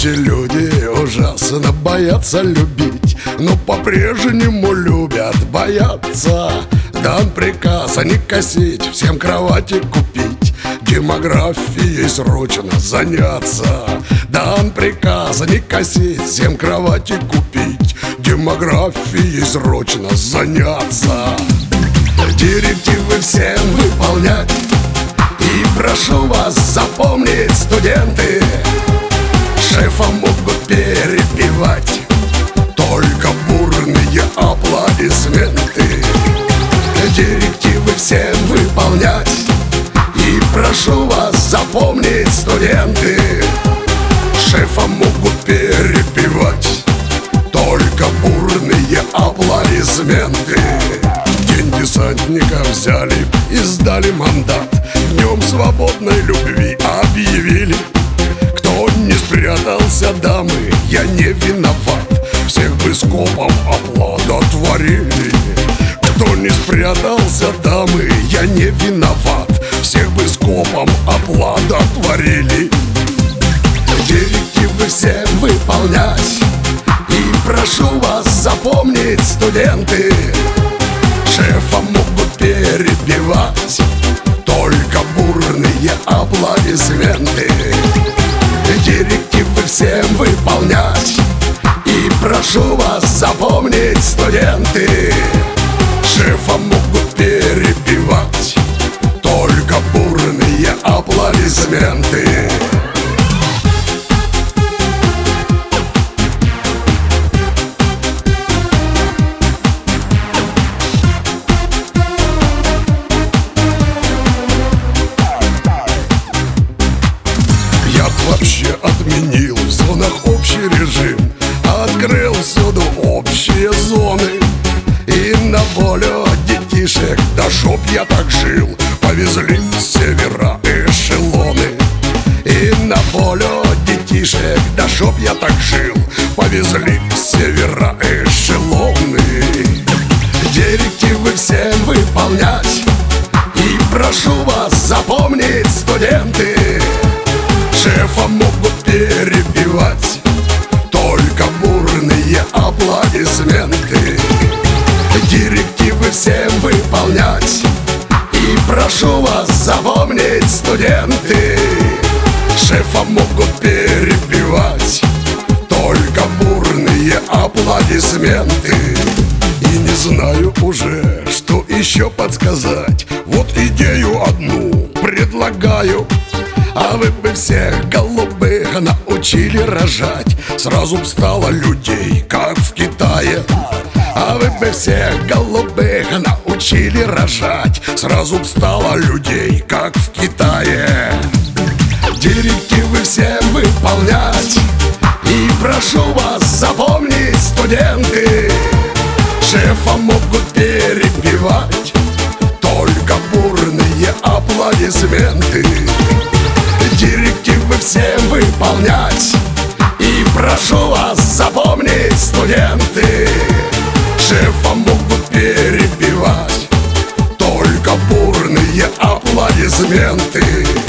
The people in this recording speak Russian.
Эти люди ужасно боятся любить, но по-прежнему любят бояться. Дан приказ, а не косить, всем кровати купить, демографией срочно заняться. Дан приказ, а не косить, всем кровати купить, демографией срочно заняться. Директивы всем выполнять, и прошу вас запомнить, студенты, шефа могут перепевать только бурные аплодисменты. Директивы всем выполнять, и прошу вас запомнить, студенты, шефа могут перепевать только бурные аплодисменты. День десантника взяли и сдали мандат, днем свободной любви объявили. Кто не спрятался, дамы, я не виноват, всех бы скопом оплодотворили. Кто не спрятался, дамы, я не виноват, всех бы скопом оплодотворили. Директивы всем выполнять, и прошу вас запомнить, студенты, шефа могут перепевать только бурные аплодисменты. Директивы всем выполнять, и прошу вас запомнить, студенты, шефа могут перепевать только бурные аплодисменты. Вообще отменил в зонах общий режим, открыл всюду общие зоны. И на волю детишек, да чтоб я так жил, повезли с севера эшелоны. И на волю детишек, да чтоб я так жил, повезли с севера эшелоны. Директивы всем выполнять, и прошу вас запомнить, студенты, шефа могут перепевать только бурные аплодисменты. Директивы всем выполнять, и прошу вас запомнить, студенты, шефа могут перепевать только бурные аплодисменты. И не знаю уже, что еще подсказать, вот идею одну предлагаю. А вы бы всех голубых научили рожать, сразу б стало людей, как в Китае. А вы бы всех голубых научили рожать, сразу б стало людей, как в Китае. Директивы всем выполнять, и прошу вас запомнить, студенты, шефа могут перепевать только бурные аплодисменты. Директивы всем выполнять, и прошу вас запомнить, студенты, шефа могут перепевать только бурные аплодисменты.